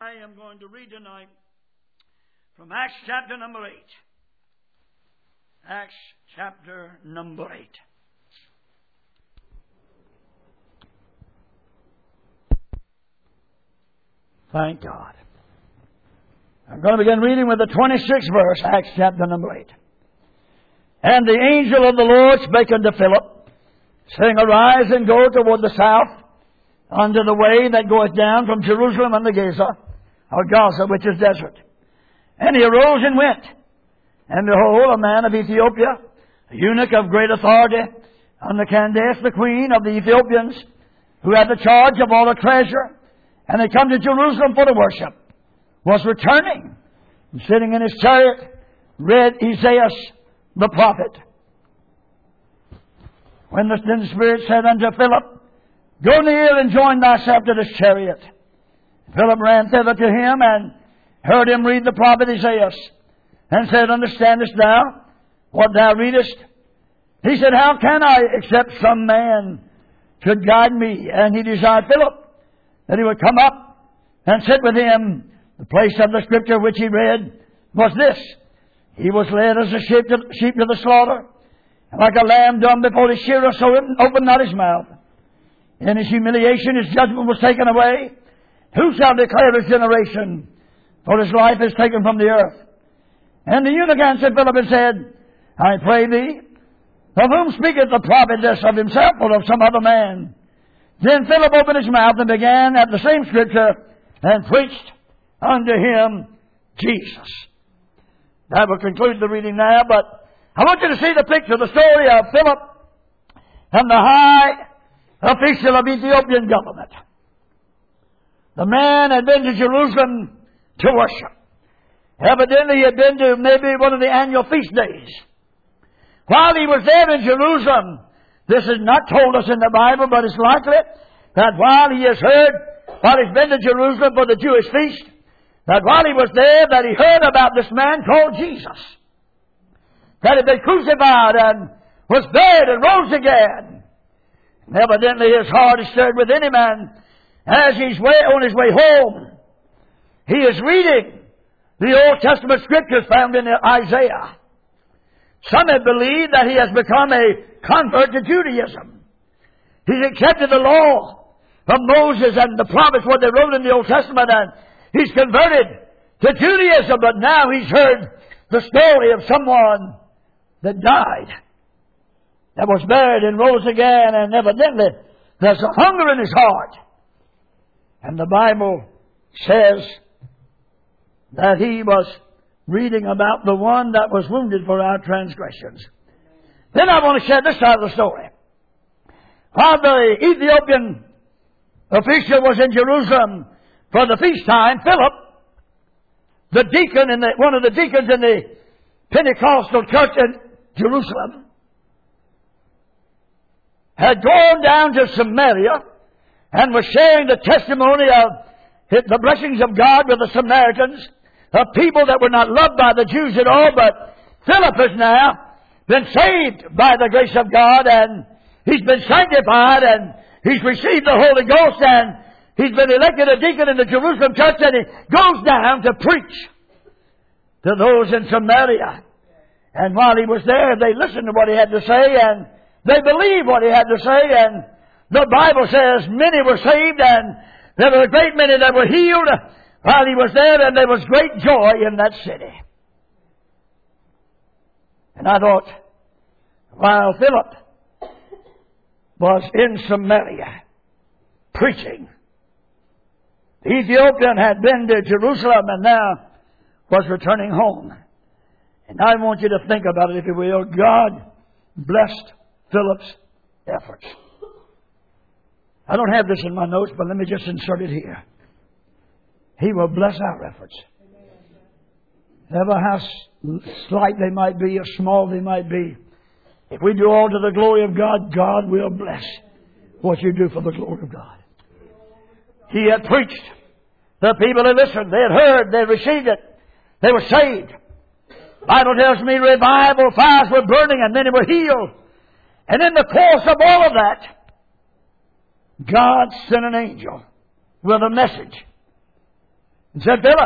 I am going to read tonight from Acts chapter number 8. Acts chapter number 8. Thank God. I'm going to begin reading with the 26th verse, Acts chapter number 8. And the angel of the Lord spake unto Philip, saying, Arise and go toward the south, unto the way that goeth down from Jerusalem unto Gaza, or Gaza, which is desert. And he arose and went. And behold, a man of Ethiopia, a eunuch of great authority, under Candace, the queen of the Ethiopians, who had the charge of all the treasure, and had come to Jerusalem for to worship, was returning, and sitting in his chariot, read Isaiah the prophet. When the Spirit said unto Philip, Go near and join thyself to this chariot. Philip ran thither to him and heard him read the prophet Isaiah, and said, Understandest thou what thou readest? He said, How can I, except some man should guide me? And he desired Philip that he would come up and sit with him. The place of the scripture which he read was this: He was led as a sheep to the slaughter, and like a lamb dumb before his shearer, so opened not his mouth. In his humiliation his judgment was taken away. Who shall declare his generation? For his life is taken from the earth. And the eunuch answered Philip and said, I pray thee, of whom speaketh the prophet this, of himself or of some other man? Then Philip opened his mouth and began at the same scripture and preached unto him Jesus. That will conclude the reading now, but I want you to see the picture, the story of Philip and the high official of Ethiopian government. The man had been to Jerusalem to worship. Evidently he had been to maybe one of the annual feast days. While he was there in Jerusalem, this is not told us in the Bible, but it's likely that while he's been to Jerusalem for the Jewish feast, that while he was there, that he heard about this man called Jesus, that had been crucified and was buried and rose again. And evidently his heart is stirred within him, and as he's on his way home, he is reading the Old Testament scriptures found in Isaiah. Some have believed that he has become a convert to Judaism. He's accepted the law of Moses and the prophets, what they wrote in the Old Testament, and he's converted to Judaism, but now he's heard the story of someone that died, that was buried and rose again, and evidently there's a hunger in his heart. And the Bible says that he was reading about the one that was wounded for our transgressions. Then I want to share this side of the story. While the Ethiopian official was in Jerusalem for the feast time, Philip, the deacon one of the deacons in the Pentecostal church in Jerusalem, had gone down to Samaria and was sharing the testimony of the blessings of God with the Samaritans, of people that were not loved by the Jews at all. But Philip has now been saved by the grace of God, and he's been sanctified, and he's received the Holy Ghost, and he's been elected a deacon in the Jerusalem church, and he goes down to preach to those in Samaria. And while he was there, they listened to what he had to say, and they believed what he had to say, and the Bible says many were saved, and there were a great many that were healed while he was there, and there was great joy in that city. And I thought, while Philip was in Samaria preaching, the Ethiopian had been to Jerusalem and now was returning home. And I want you to think about it, if you will. God blessed Philip's efforts. I don't have this in my notes, but let me just insert it here. He will bless our efforts. Never how slight they might be or small they might be. If we do all to the glory of God, God will bless what you do for the glory of God. He had preached. The people had listened. They had heard. They had received it. They were saved. The Bible tells me revival fires were burning and many were healed. And in the course of all of that, God sent an angel with a message and said, Philip,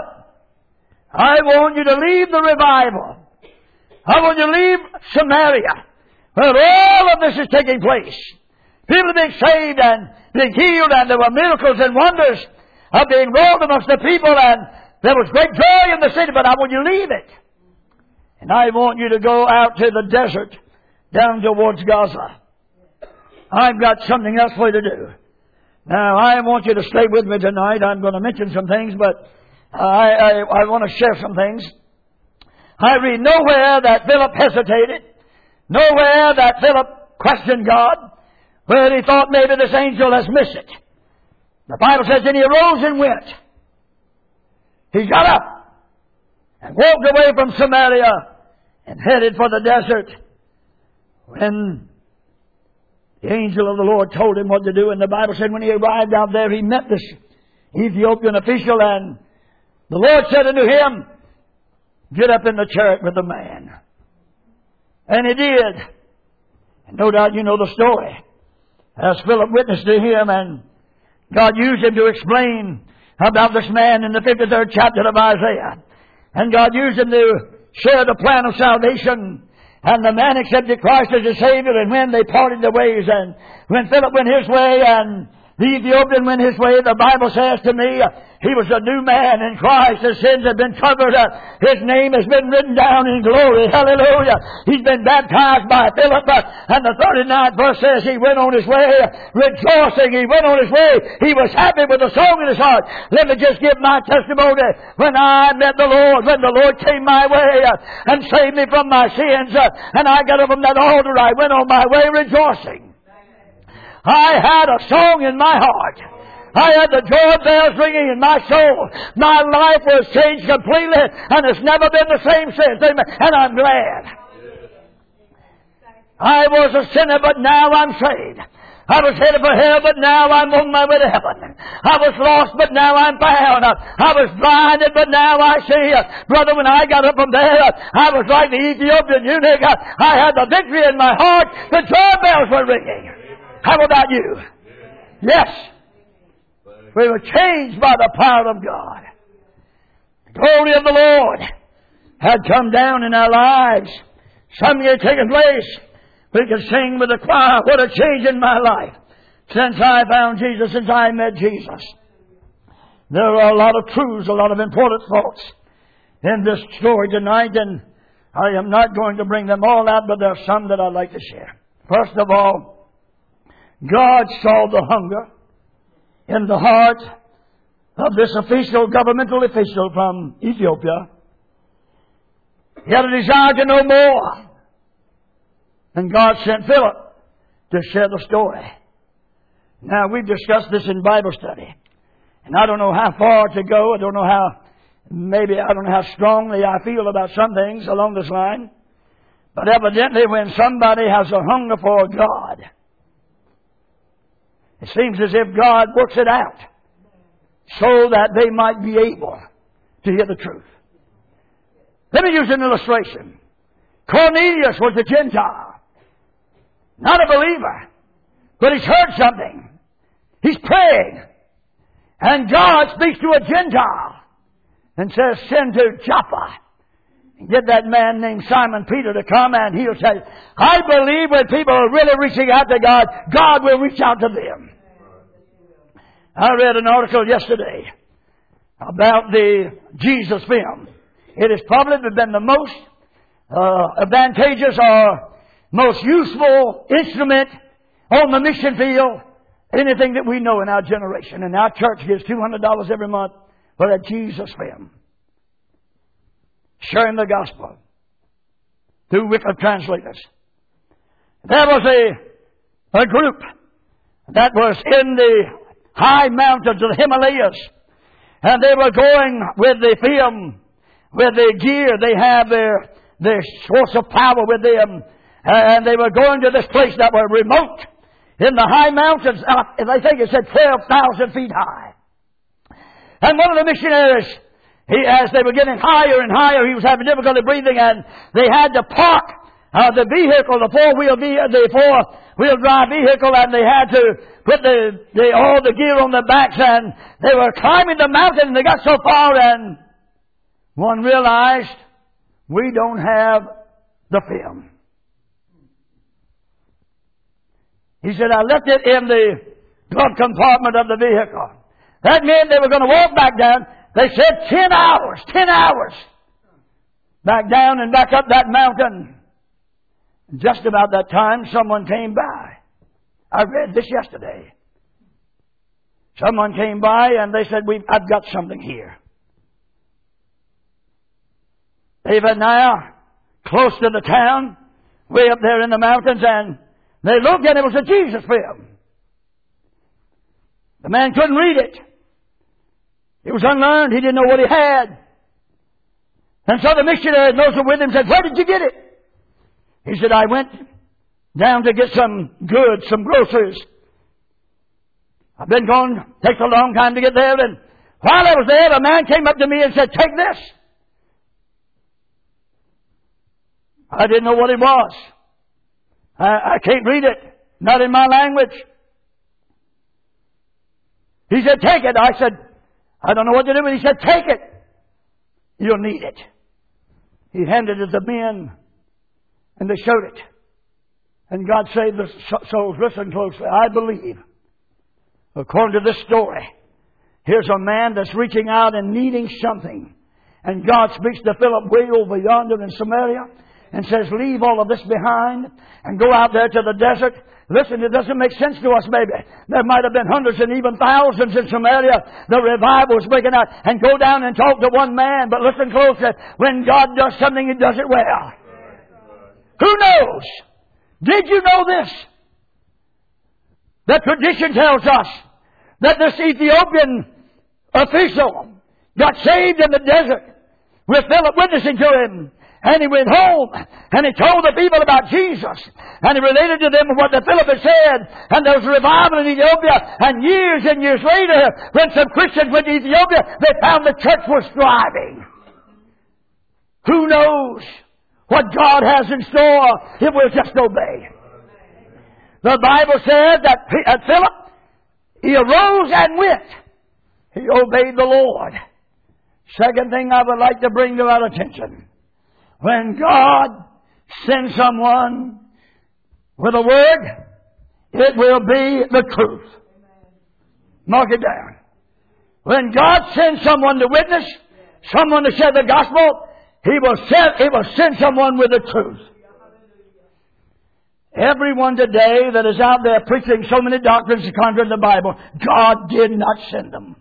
I want you to leave the revival. I want you to leave Samaria, where all of this is taking place. People are being saved and being healed, and there were miracles and wonders being wrought amongst the people, and there was great joy in the city, but I want you to leave it. And I want you to go out to the desert, down towards Gaza. I've got something else for you to do. Now, I want you to stay with me tonight. I'm going to mention some things, but I want to share some things. I read nowhere that Philip hesitated, nowhere that Philip questioned God, where he thought maybe this angel has missed it. The Bible says, and he arose and went. He got up and walked away from Samaria and headed for the desert. When the angel of the Lord told him what to do, and the Bible said when he arrived out there, he met this Ethiopian official, and the Lord said unto him, get up in the chariot with the man. And he did. And no doubt you know the story. As Philip witnessed to him, and God used him to explain about this man in the 53rd chapter of Isaiah. And God used him to share the plan of salvation. And the man accepted Christ as his Savior, and when they parted the ways, and when Philip went his way and the Ethiopian went his way, the Bible says to me, he was a new man in Christ. His sins have been covered. His name has been written down in glory. Hallelujah. He's been baptized by Philip. And the 39th verse says he went on his way rejoicing. He went on his way. He was happy with a song in his heart. Let me just give my testimony. When I met the Lord, when the Lord came my way and saved me from my sins, and I got up from that altar, I went on my way rejoicing. I had a song in my heart. I had the joy bells ringing in my soul. My life was changed completely, and it's never been the same since. Amen. And I'm glad. I was a sinner, but now I'm saved. I was headed for hell, but now I'm on my way to heaven. I was lost, but now I'm found. I was blinded, but now I see. Brother, when I got up from there, I was like the Ethiopian eunuch. I had the victory in my heart. The joy bells were ringing. How about you? Yes. We were changed by the power of God. The glory of the Lord had come down in our lives. Something had taken place. We could sing with the choir, what a change in my life since I found Jesus, since I met Jesus. There are a lot of truths, a lot of important thoughts in this story tonight, and I am not going to bring them all out, but there are some that I'd like to share. First of all, God saw the hunger in the heart of this governmental official from Ethiopia. He had a desire to know more. And God sent Philip to share the story. Now, we've discussed this in Bible study. And I don't know how far to go. I don't know how strongly I feel about some things along this line. But evidently, when somebody has a hunger for God, it seems as if God works it out so that they might be able to hear the truth. Let me use an illustration. Cornelius was a Gentile, not a believer, but he's heard something. He's praying, and God speaks to a Gentile and says, send to Joppa and get that man named Simon Peter to come, and he'll say, I believe when people are really reaching out to God, God will reach out to them. I read an article yesterday about the Jesus film. It has probably been the most advantageous or most useful instrument on the mission field, anything that we know in our generation. And our church gives $200 every month for that Jesus film. Sharing the gospel through Wycliffe translators. There was a group that was in the high mountains of the Himalayas, and they were going with the film, with the gear. They have their source of power with them, and they were going to this place that were remote in the high mountains. And I think it said 12,000 feet high. And one of the missionaries, as they were getting higher and higher, he was having difficulty breathing, and they had to park the vehicle, the wheel drive vehicle, and they had to put all the gear on their backs, and they were climbing the mountain, and they got so far, and one realized, we don't have the film. He said, I left it in the glove compartment of the vehicle. That meant they were going to walk back down. They said 10 hours. 10 hours. Back down and back up that mountain. Just about that time, someone came by. I read this yesterday. Someone came by and they said, I've got something here. They were now close to the town, way up there in the mountains, and they looked and it was a Jesus film. The man couldn't read it. He was unlearned. He didn't know what he had. And so the missionary, those who were with him, said, where did you get it? He said, I went down to get some goods, some groceries. I've been gone. Takes a long time to get there. And while I was there, a man came up to me and said, take this. I didn't know what it was. I can't read it. Not in my language. He said, take it. I said, I don't know what to do. But he said, take it. You'll need it. He handed it to the men. And they showed it. And God saved the souls. Listen closely. I believe, according to this story, here's a man that's reaching out and needing something. And God speaks to Philip way over yonder in Samaria and says, leave all of this behind and go out there to the desert. Listen, it doesn't make sense to us, maybe. There might have been hundreds and even thousands in Samaria. The revival was breaking out. And go down and talk to one man. But listen closely. When God does something, He does it well. Who knows? Did you know this? The tradition tells us that this Ethiopian official got saved in the desert with Philip witnessing to him. And he went home and he told the people about Jesus. And he related to them what the Philip had said. And there was a revival in Ethiopia. And years later, when some Christians went to Ethiopia, they found the church was thriving. Who knows what God has in store if we'll just obey. The Bible said that Philip, he arose and went. He obeyed the Lord. Second thing I would like to bring to our attention. When God sends someone with a word, it will be the truth. Mark it down. When God sends someone to witness, someone to share the gospel, He will send someone with the truth. Everyone today that is out there preaching so many doctrines contrary to the Bible, God did not send them.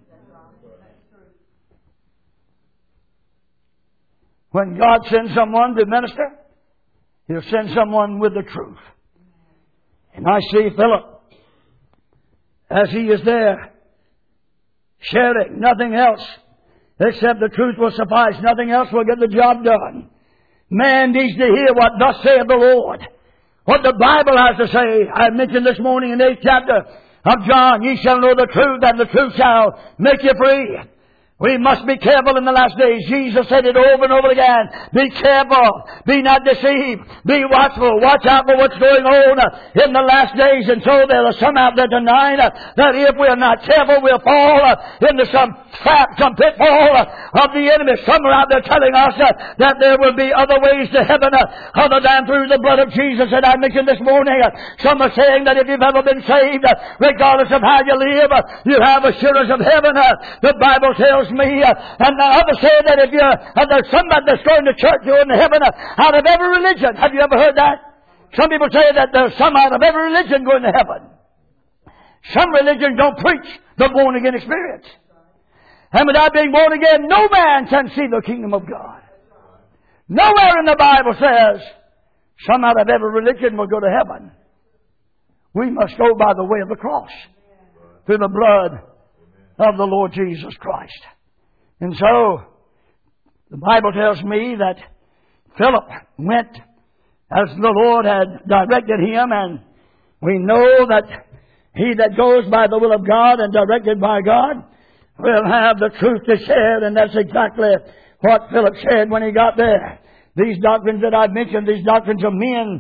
When God sends someone to minister, He'll send someone with the truth. And I see Philip, as he is there, sharing nothing else except the truth will suffice. Nothing else will get the job done. Man needs to hear what thus saith the Lord. What the Bible has to say. I mentioned this morning in the 8th chapter of John, ye shall know the truth, and the truth shall make you free. We must be careful in the last days. Jesus said it over and over again. Be careful. Be not deceived. Be watchful. Watch out for what's going on in the last days. And so there are some out there tonight that if we're not careful, we'll fall into some trap, some pitfall of the enemy. Some are out there telling us that there will be other ways to heaven other than through the blood of Jesus. And I mentioned this morning, some are saying that if you've ever been saved, regardless of how you live, you have assurance of heaven. The Bible tells me, and the others say that if there's somebody that's going to church, you're in heaven out of every religion. Have you ever heard that? Some people say that there's some out of every religion going to heaven. Some religions don't preach the born again experience. And without being born again, no man can see the kingdom of God. Nowhere in the Bible says some out of every religion will go to heaven. We must go by the way of the cross, through the blood of the Lord Jesus Christ. And so, the Bible tells me that Philip went as the Lord had directed him, and we know that he that goes by the will of God and directed by God will have the truth to share, and that's exactly what Philip said when he got there. These doctrines that I've mentioned, these doctrines of men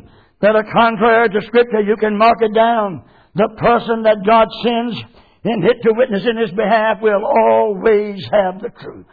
that are contrary to Scripture, you can mark it down. The person that God sends in it to witness in His behalf will always have the truth.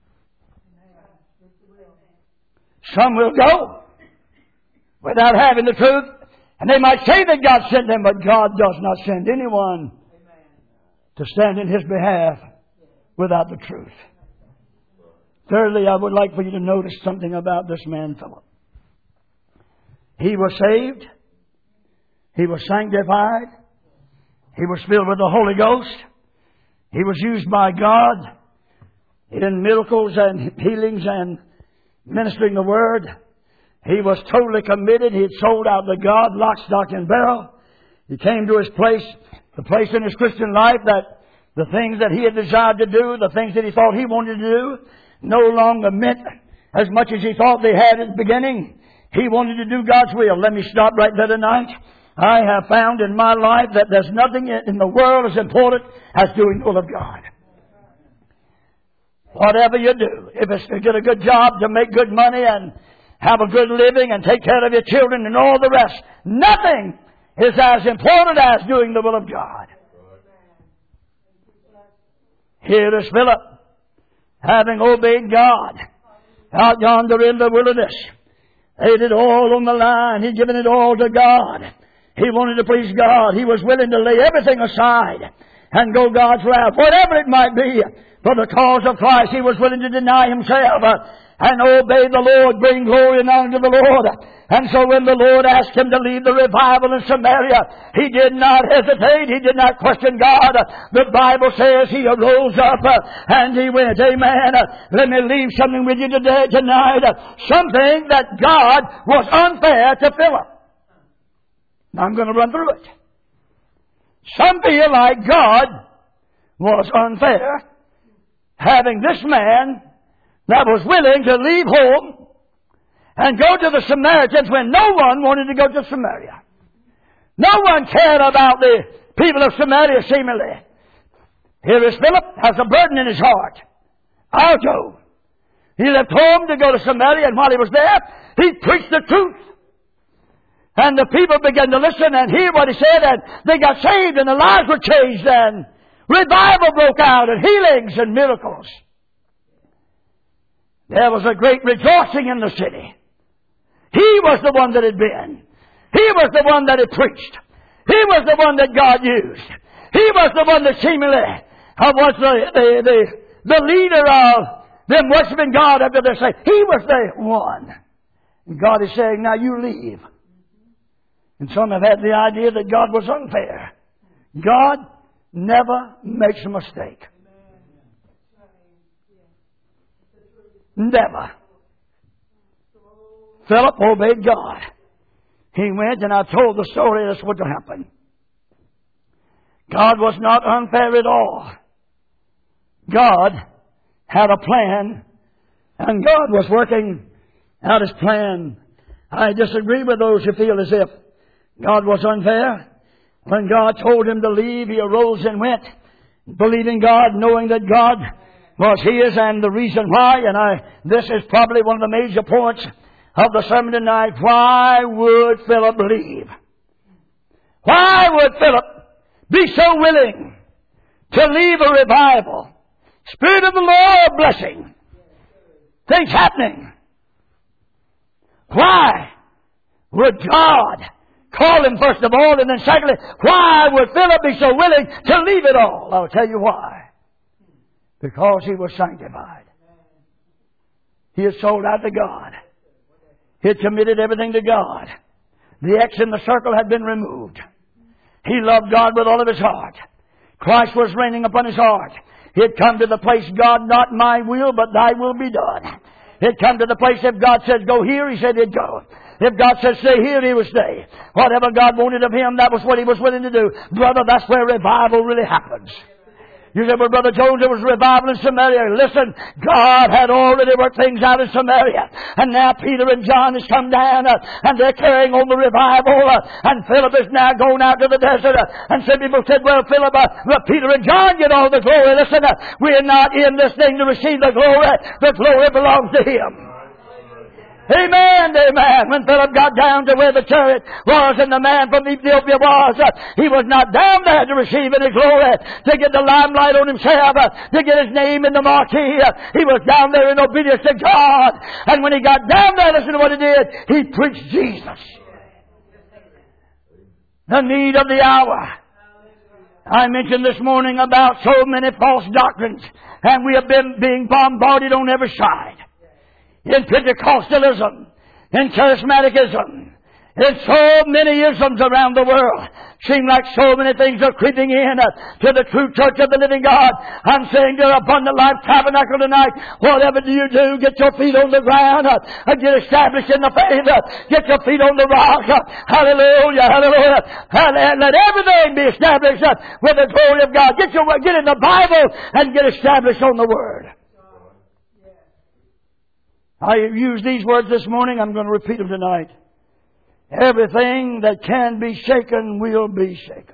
Some will go without having the truth, and they might say that God sent them, but God does not send anyone to stand in His behalf without the truth. Thirdly, I would like for you to notice something about this man Philip. He was saved. He was sanctified. He was filled with the Holy Ghost. He was used by God in miracles and healings and ministering the Word. He was totally committed. He had sold out to God, lock, stock, and barrel. He came to his place, the place in his Christian life that the things that he had desired to do, the things that he thought he wanted to do, no longer meant as much as he thought they had at the beginning. He wanted to do God's will. Let me stop right there tonight. I have found in my life that there's nothing in the world as important as doing the will of God. Whatever you do, if it's to get a good job, to make good money and have a good living and take care of your children and all the rest, nothing is as important as doing the will of God. Here is Philip, having obeyed God, out yonder in the wilderness. Laid it all on the line. He'd given it all to God. He wanted to please God. He was willing to lay everything aside and go God's route, whatever it might be. For the cause of Christ, he was willing to deny himself and obey the Lord, bring glory and honor to the Lord. And so when the Lord asked him to leave the revival in Samaria, he did not hesitate. He did not question God. The Bible says he arose up and he went. Amen. Let me leave something with you tonight. Something that God was unfair to Philip. Now I'm going to run through it. Some feel like God was unfair, having this man that was willing to leave home and go to the Samaritans when no one wanted to go to Samaria. No one cared about the people of Samaria seemingly. Here is Philip, has a burden in his heart. I'll go. He left home to go to Samaria, and while he was there, he preached the truth. And the people began to listen and hear what he said, and they got saved, and their lives were changed, and revival broke out, and healings and miracles. There was a great rejoicing in the city. He was the one that had been. He was the one that had preached. He was the one that God used. He was the one that seemingly was the leader of them worshiping God after their say. He was the one. And God is saying, now you leave. And some have had the idea that God was unfair. God never makes a mistake. Never. Philip obeyed God. He went, and I told the story. That's what happened. God was not unfair at all. God had a plan, and God was working out His plan. I disagree with those who feel as if God was unfair. When God told him to leave, he arose and went, believing God, knowing that God was His, and the reason why, and this is probably one of the major points of the sermon tonight. Why would Philip leave? Why would Philip be so willing to leave a revival? Spirit of the Lord blessing. Things happening. Why would God call him first of all, and then secondly, why would Philip be so willing to leave it all? I'll tell you why. Because he was sanctified. He had sold out to God. He had committed everything to God. The X in the circle had been removed. He loved God with all of his heart. Christ was reigning upon his heart. He had come to the place, God, not my will, but thy will be done. He had come to the place, if God says go here, he said he'd go. If God says stay here, he would stay. Whatever God wanted of him, that was what he was willing to do. Brother, that's where revival really happens. You said, well, Brother Jones, there was revival in Samaria. Listen, God had already worked things out in Samaria. And now Peter and John has come down and they're carrying on the revival. And Philip is now going out to the desert. And some people said, well, Philip, Peter and John get all the glory. Listen, we're not in this thing to receive the glory. The glory belongs to Him. Amen, amen. When Philip got down to where the chariot was and the man from Ethiopia was, he was not down there to receive any glory, to get the limelight on himself, to get his name in the marquee. He was down there in obedience to God. And when he got down there, listen to what he did. He preached Jesus. The need of the hour. I mentioned this morning about so many false doctrines, and we have been being bombarded on every side. In Pentecostalism, in Charismaticism, in so many isms around the world. Seem like so many things are creeping in to the true church of the living God. I'm saying to Abundant Life Tabernacle tonight, whatever do you do, get your feet on the ground, get established in the faith, get your feet on the rock. Hallelujah, hallelujah. And let everything be established with the glory of God. Get in the Bible and get established on the Word. I used these words this morning. I'm going to repeat them tonight. Everything that can be shaken will be shaken.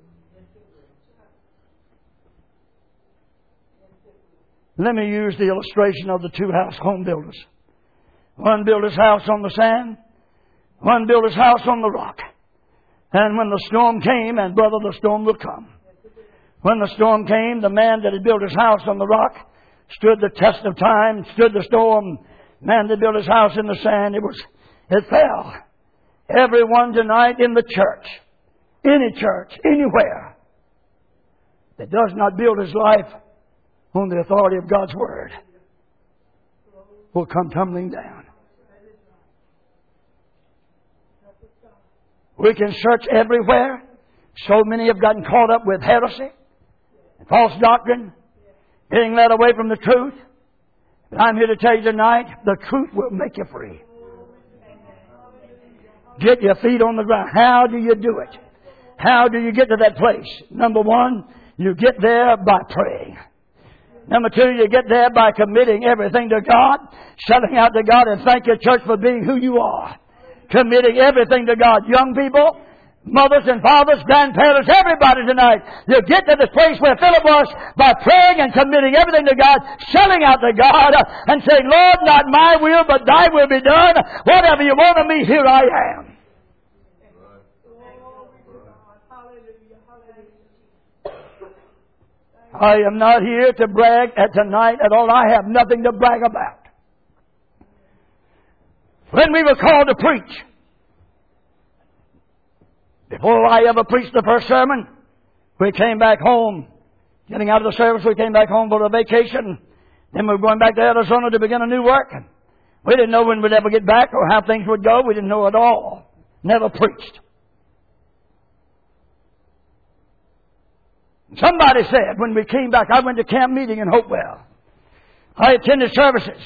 Let me use the illustration of the two home builders. One built his house on the sand. One built his house on the rock. And when the storm came, and brother, the storm will come. When the storm came, the man that had built his house on the rock stood the test of time, stood the storm. Man that built his house in the sand, it fell. Everyone tonight in the church, anywhere, that does not build his life on the authority of God's Word will come tumbling down. We can search everywhere. So many have gotten caught up with heresy, false doctrine, being led away from the truth. But I'm here to tell you tonight, the truth will make you free. Get your feet on the ground. How do you do it? How do you get to that place? Number one, you get there by praying. Number two, you get there by committing everything to God, selling out to God, and thank your church for being who you are. Committing everything to God. Young people, mothers and fathers, grandparents, everybody tonight, you get to the place where Philip was by praying and committing everything to God, selling out to God, and saying, Lord, not my will, but thy will be done. Whatever you want of me, here I am. I am not here to brag tonight at all. I have nothing to brag about. When we were called to preach, before I ever preached the first sermon, we came back home. Getting out of the service, we came back home for a vacation. Then we were going back to Arizona to begin a new work. We didn't know when we'd ever get back or how things would go. We didn't know at all. Never preached. Somebody said when we came back, I went to camp meeting in Hopewell. I attended services.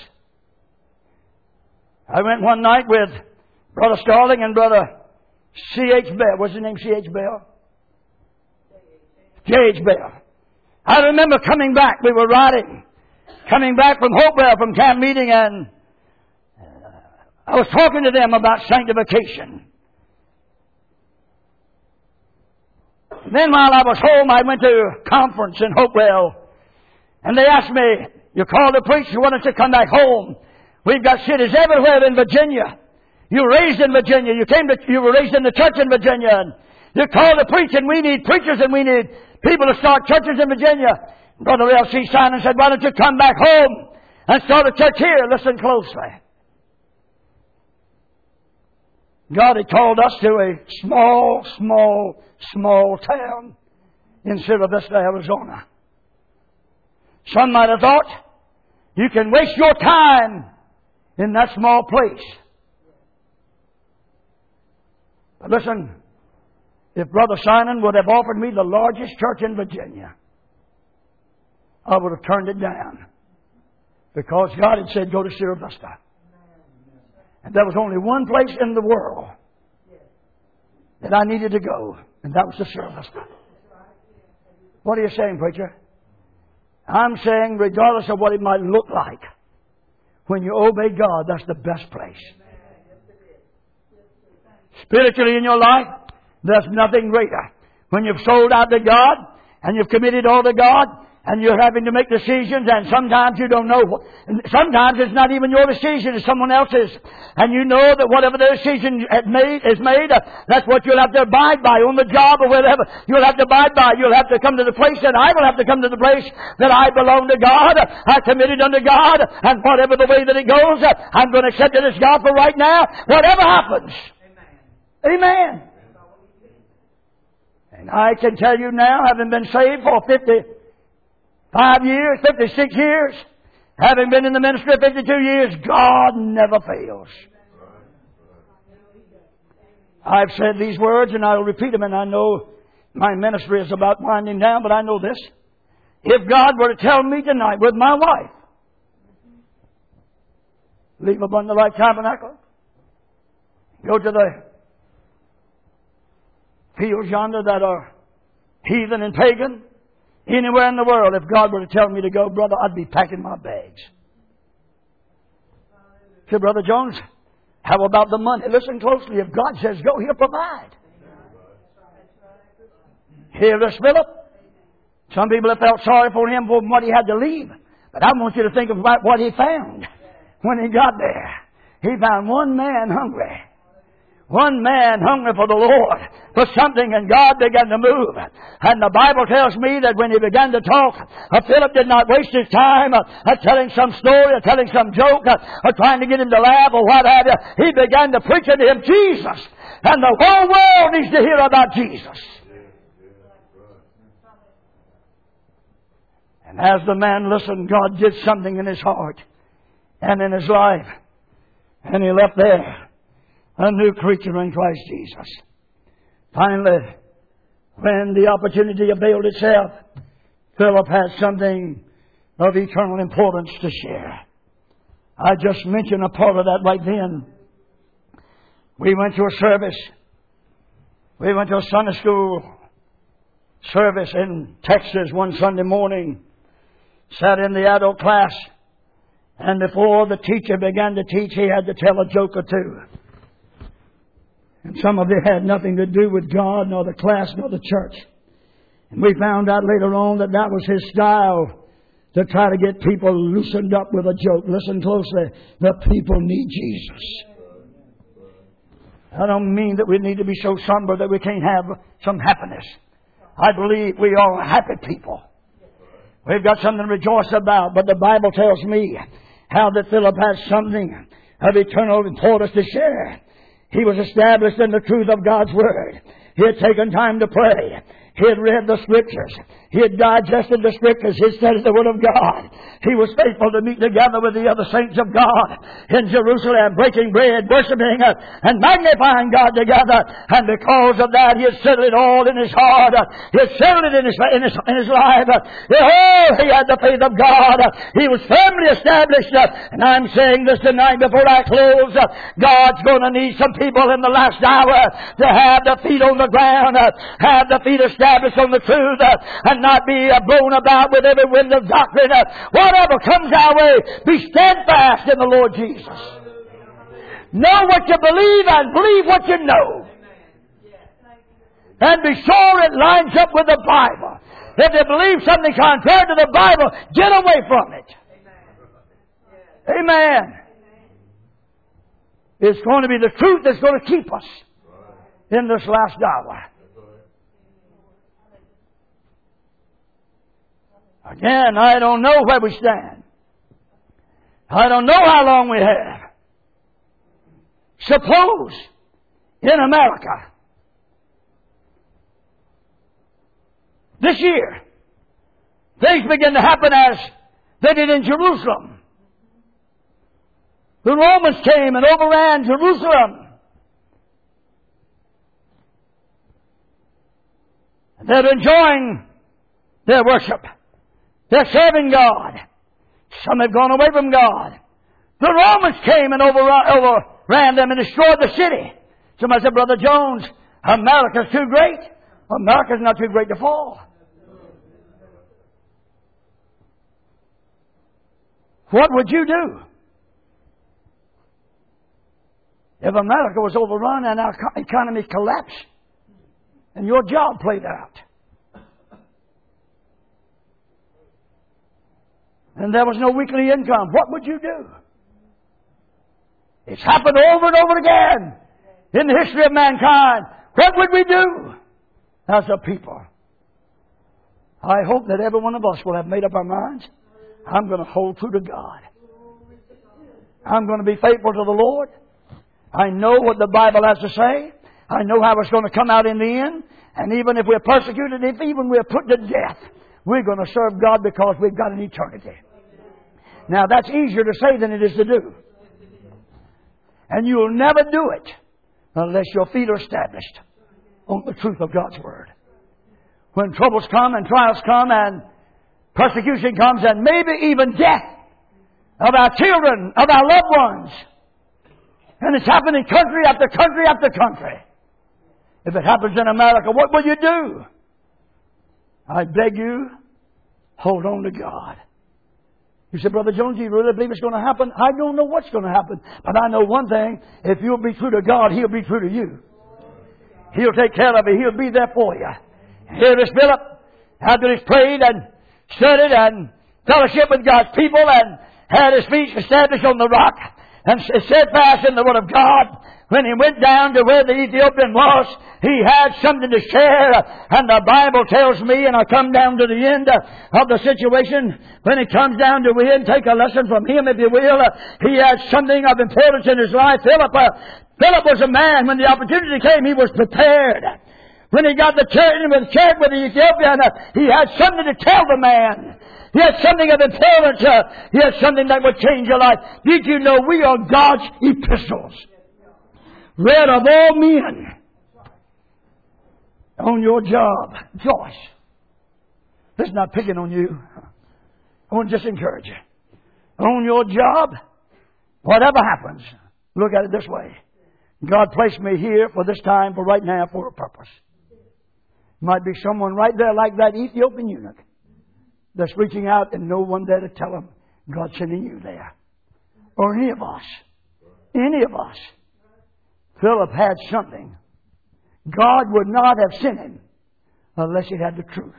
I went one night with Brother Starling and Brother C.H. Bell. What's his name? C.H. Bell? J.H. Bell. I remember coming back. We were riding. Coming back from Hopewell from camp meeting, and I was talking to them about sanctification. And then while I was home, I went to a conference in Hopewell. And they asked me, you're called to preach, why don't you come back home? We've got cities everywhere in Virginia. You were raised in Virginia. You were raised in the church in Virginia. And you're called to preach, and we need preachers, and we need people to start churches in Virginia. Brother L.C. Simon said, why don't you come back home and start a church here? Listen closely. God had called us to a small town in Sierra Vista, Arizona. Some might have thought, you can waste your time in that small place. But listen, if Brother Simon would have offered me the largest church in Virginia, I would have turned it down. Because God had said, go to Sierra Vista. And there was only one place in the world that I needed to go, and that was the Sierra Vista. What are you saying, preacher? I'm saying, regardless of what it might look like, when you obey God, that's the best place. Spiritually in your life, there's nothing greater. When you've sold out to God, and you've committed all to God, And you're having to make decisions, and sometimes you don't know. Sometimes it's not even your decision, it's someone else's. And you know that whatever the decision is made, that's what you'll have to abide by on the job or whatever. You'll have to abide by. You'll have to come to the place, and I will have to come to the place that I belong to God. I committed unto God, and whatever the way that it goes, I'm going to accept it as God for right now. Whatever happens. Amen. And I can tell you now, having been saved for 55 years, 56 years, having been in the ministry 52 years, God never fails. I've said these words and I'll repeat them, and I know my ministry is about winding down, but I know this. If God were to tell me tonight with my wife, leave Abundant Life Tabernacle, go to the fields yonder that are heathen and pagan, anywhere in the world, if God were to tell me to go, brother, I'd be packing my bags. Say, Brother Jones, how about the money? Listen closely. If God says go, He'll provide. Hear this, Philip? Some people have felt sorry for him for what he had to leave. But I want you to think about what he found when he got there. He found one man hungry. One man hungry for the Lord, for something, and God began to move. And the Bible tells me that when he began to talk, Philip did not waste his time telling some story or telling some joke or trying to get him to laugh or what have you. He began to preach unto him Jesus. And the whole world needs to hear about Jesus. And as the man listened, God did something in his heart and in his life. And he left there a new creature in Christ Jesus. Finally, when the opportunity availed itself, Philip had something of eternal importance to share. I just mentioned a part of that right then. We went to a service. We went to a Sunday school service in Texas one Sunday morning. Sat in the adult class. And before the teacher began to teach, he had to tell a joke or two. And some of it had nothing to do with God, nor the class, nor the church. And we found out later on that that was his style, to try to get people loosened up with a joke. Listen closely. The people need Jesus. I don't mean that we need to be so somber that we can't have some happiness. I believe we are happy people. We've got something to rejoice about. But the Bible tells me how that Philip has something of eternal importance to share. He was established in the truth of God's Word. He had taken time to pray. He had read the Scriptures. He had digested the Scriptures. He studied the Word of God. He was faithful to meet together with the other saints of God in Jerusalem, breaking bread, worshiping and magnifying God together. And because of that, he had settled it all in his heart. He had settled it in his life. Oh, he had the faith of God. He was firmly established. And I'm saying this tonight before I close. God's going to need some people in the last hour to have the feet on the ground, have the feet established on the truth, and not be blown about with every wind of doctrine. Whatever comes our way, be steadfast in the Lord Jesus. Know what you believe and believe what you know. And be sure it lines up with the Bible. If you believe something contrary to the Bible, get away from it. Amen. It's going to be the truth that's going to keep us in this last hour. Again, I don't know where we stand. I don't know how long we have. Suppose in America this year things begin to happen as they did in Jerusalem. The Romans came and overran Jerusalem. They're enjoying their worship. They're serving God. Some have gone away from God. The Romans came and overran them and destroyed the city. Somebody said, Brother Jones, America's too great. America's not too great to fall. What would you do if America was overrun and our economy collapsed and your job played out? and there was no weekly income, what would you do? It's happened over and over again in the history of mankind. What would we do as a people? I hope that every one of us will have made up our minds. I'm going to hold true to God. I'm going to be faithful to the Lord. I know what the Bible has to say. I know how it's going to come out in the end. And even if we're persecuted, if even we're put to death, we're going to serve God because we've got an eternity. Now that's easier to say than it is to do. And you'll never do it unless your feet are established on the truth of God's Word. When troubles come and trials come and persecution comes and maybe even death of our children, of our loved ones, and it's happening country after country after country. If it happens in America, what will you do? I beg you, hold on to God. You say, Brother Jones, do you really believe it's going to happen? I don't know what's going to happen. But I know one thing. If you'll be true to God, He'll be true to you. He'll take care of you. He'll be there for you. Here is Philip, after he's prayed and studied and fellowship with God's people and had his feet established on the rock and steadfast in the Word of God. When he went down to where the Ethiopian was, he had something to share. And the Bible tells me, and I come down to the end of the situation, when it comes down to the end, take a lesson from him, if you will. He had something of importance in his life. Philip was a man, when the opportunity came, he was prepared. When he got the church with the Ethiopian, he had something to tell the man. He had something of importance. He had something that would change your life. Did you know we are God's epistles? Read of all men. On your job, Joyce. This is not picking on you. I want to just encourage you. On your job, whatever happens, look at it this way. God placed me here for this time, for right now, for a purpose. Might be someone right there like that Ethiopian eunuch that's reaching out and no one there to tell him God's sending you there. Or any of us. Any of us. Philip had something. God would not have sent him unless he had the truth.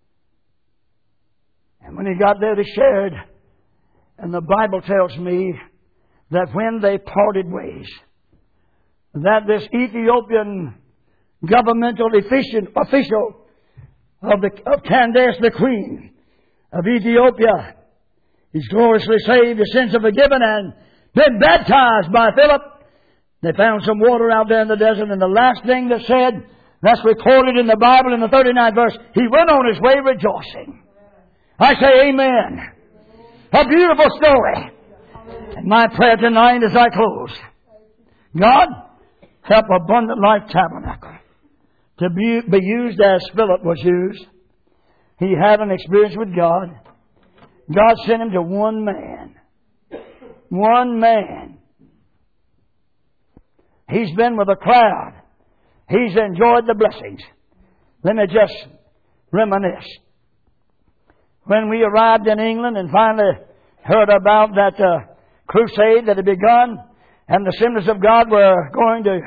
And when he got there, he shared. And the Bible tells me that when they parted ways, that this Ethiopian governmental official of Candace, the queen of Ethiopia, he's gloriously saved, his sins are forgiven, and been baptized by Philip. They found some water out there in the desert, and the last thing that said, that's recorded in the Bible in the 39th verse, he went on his way rejoicing. I say amen. A beautiful story. And my prayer tonight as I close, God, help Abundant Life Tabernacle to be used as Philip was used. He had an experience with God. God sent him to one man. One man. He's been with a crowd. He's enjoyed the blessings. Let me just reminisce. When we arrived in England and finally heard about that crusade that had begun, and the Assemblies of God were going to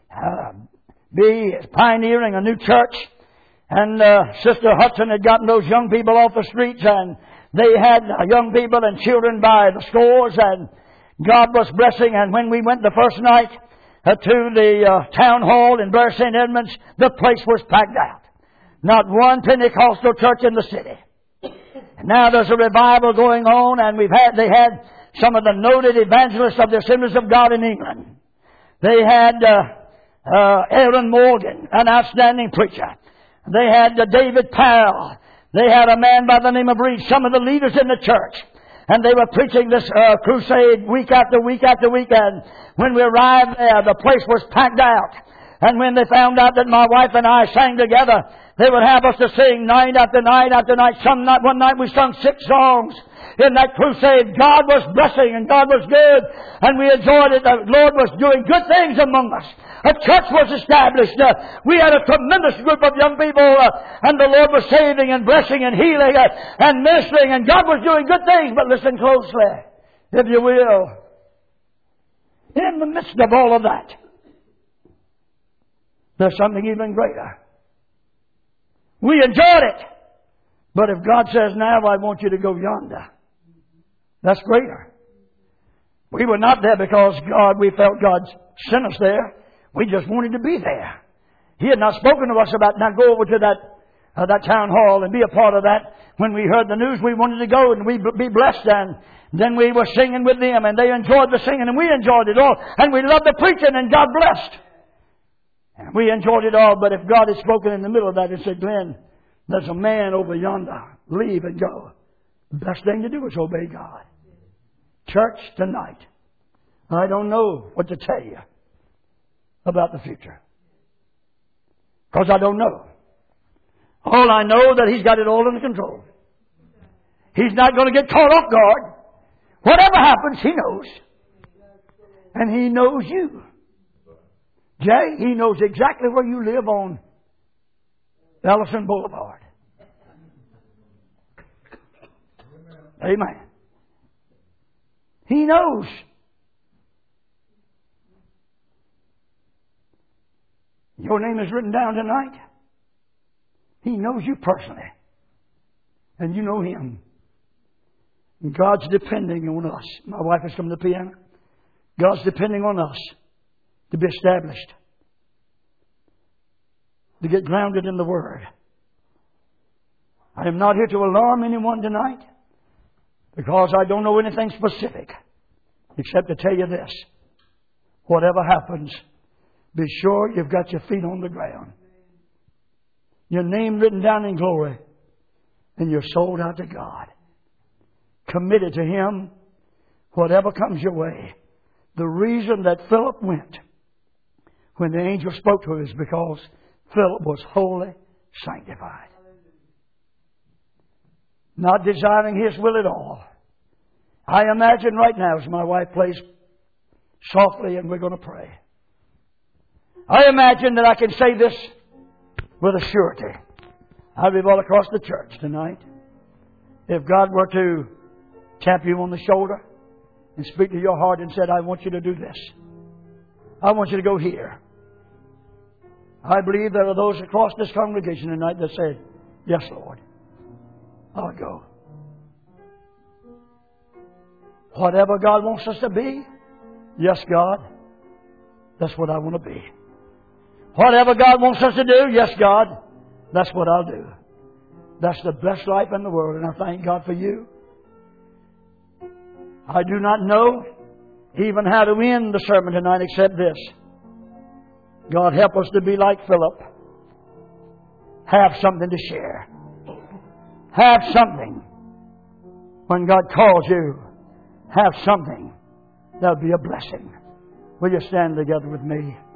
be pioneering a new church, and Sister Hudson had gotten those young people off the streets, and they had young people and children by the scores, and God was blessing. And when we went the first night to the town hall in Blair St. Edmunds, the place was packed out. Not one Pentecostal church in the city. And now there's a revival going on, and they had some of the noted evangelists of the Assemblies of God in England. They had Aaron Morgan, an outstanding preacher. They had David Powell. They had a man by the name of Reed, some of the leaders in the church. And they were preaching this crusade week after week after week. And when we arrived there, the place was packed out. And when they found out that my wife and I sang together, they would have us to sing night after night after night. One night we sung 6 songs in that crusade. God was blessing and God was good. And we enjoyed it. The Lord was doing good things among us. A church was established. We had a tremendous group of young people. And the Lord was saving and blessing and healing and ministering. And God was doing good things. But listen closely, if you will. In the midst of all of that, there's something even greater. We enjoyed it. But if God says, now I want you to go yonder, That's greater. We were not there because we felt God sent us there. We just wanted to be there. He had not spoken to us about, now go over to that town hall and be a part of that. When we heard the news, we wanted to go and we be blessed. And then we were singing with them, and they enjoyed the singing, and we enjoyed it all. And we loved the preaching, and God blessed. And we enjoyed it all. But if God had spoken in the middle of that and said, Glenn, there's a man over yonder, leave and go, the best thing to do is obey God. Church, tonight, I don't know what to tell you about the future. Because I don't know. All I know that He's got it all under control. He's not going to get caught off guard. Whatever happens, He knows. And He knows you. Jay, He knows exactly where you live on Ellison Boulevard. Amen. He knows. Your name is written down tonight. He knows you personally. And you know Him. And God's depending on us. My wife has come to the piano. God's depending on us to be established. To get grounded in the Word. I am not here to alarm anyone tonight. Because I don't know anything specific. Except to tell you this. Whatever happens, be sure you've got your feet on the ground. Your name written down in glory. And you're sold out to God. Committed to Him. Whatever comes your way. The reason that Philip went when the angel spoke to him is because Philip was wholly sanctified. Not desiring His will at all. I imagine right now as my wife plays softly and we're going to pray. I imagine that I can say this with a surety. I'll be all across the church tonight. If God were to tap you on the shoulder and speak to your heart and said, I want you to do this. I want you to go here. I believe there are those across this congregation tonight that said, yes, Lord, I'll go. Whatever God wants us to be, yes, God, that's what I want to be. Whatever God wants us to do, yes, God, that's what I'll do. That's the best life in the world, and I thank God for you. I do not know even how to end the sermon tonight except this. God, help us to be like Philip. Have something to share. Have something. When God calls you, have something that will be a blessing. Will you stand together with me?